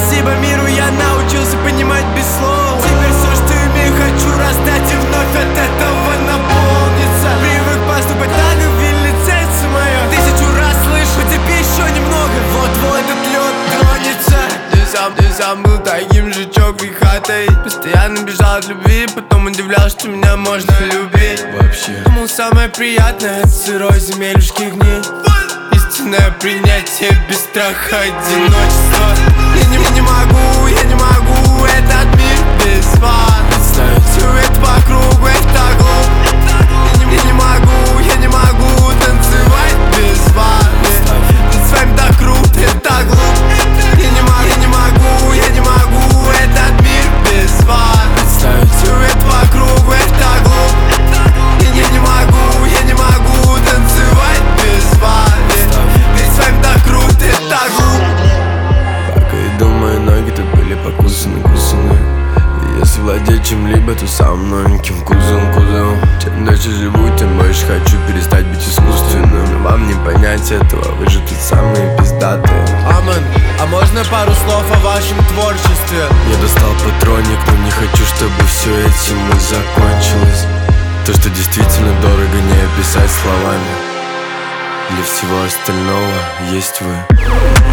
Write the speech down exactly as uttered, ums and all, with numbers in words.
Спасибо миру, я научился понимать без слов. Теперь все, что имею, хочу раздать и вновь от этого наполниться. Привык поступать так, как велит сердце мое. Тысячу раз слышу, тебе еще немного, вот-вот этот лед тронется. Ты сам, ты сам был таким же чокой хатой. Постоянно бежал от любви, потом удивлялся, что меня можно любить. Вообще думал, самое приятное от сырой земелюшки гнить. Истинное принятие без страха одиночества. Я не, не могу, я не могу этот мир без вас представить. Все это по кругу, это глупо. Я не, я не могу, я не могу танцевать без вас. Быть с вами так круто, это так глупо. Я не могу, я не могу, я не могу этот мир без вас представить. Все это по кругу, это глупо. Я не, не могу, я не могу танцевать без вас. Быть с вами так круто, это так глупо. Пока иду, мои ноги тут были покусаны, кусаны. И если владеть чем-либо, то самым новеньким кузовом, кузовом. Чем дальше живу, тем больше хочу перестать быть искусственным. Вам не понять этого, вы же тут самые пиздатые. Амен, а можно пару слов о вашем творчестве? Я достал патроник, но не хочу, чтобы все этим и закончилось. То, что действительно дорого, не описать словами. Для всего остального есть вы.